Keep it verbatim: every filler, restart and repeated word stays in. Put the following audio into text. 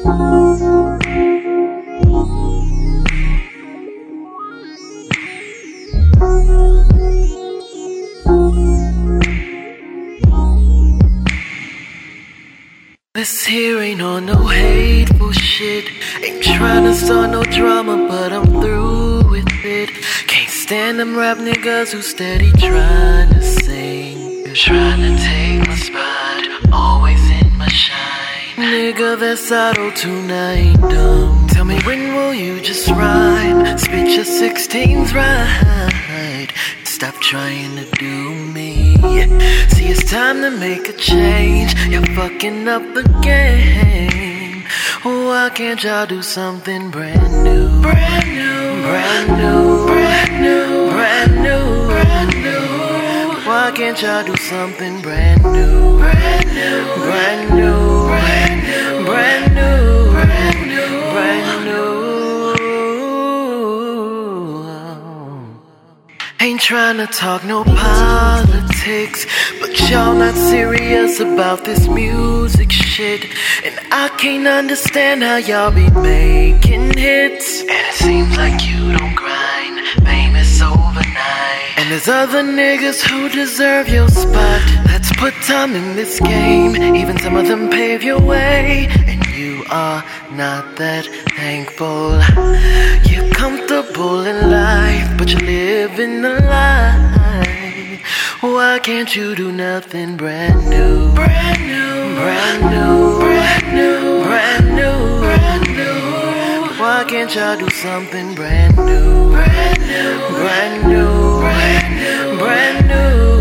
This here ain't on no hateful shit. Ain't tryna start no drama, but I'm through with it. Can't stand them rap niggas who steady tryna sing, tryna take my spot, always in my shine. Nigga, that's auto-tune, I ain't dumb. Tell me, when will you just rhyme? Spit your sixteens right. Stop trying to do me. See, it's time to make a change. You're fucking up the game. Why can't y'all do something brand new? Brand new, brand new, brand new, brand new, brand new. Why can't y'all do something brand new? Brand new, brand new, brand new, brand new, brand new, brand new. Ain't tryna talk no politics, but y'all not serious about this music shit. And I can't understand how y'all be making hits, and it seems like you don't grind, famous overnight. And there's other niggas who deserve your spot. Let's put time in this game, even some of them pave your way. And you are not that thankful. You're comfortable in life, but you're living a lie. Why can't you do nothing brand new? Brand new, brand new, brand new, brand new, brand new. Why can't y'all do something brand new? Brand new, brand new, brand new, brand new.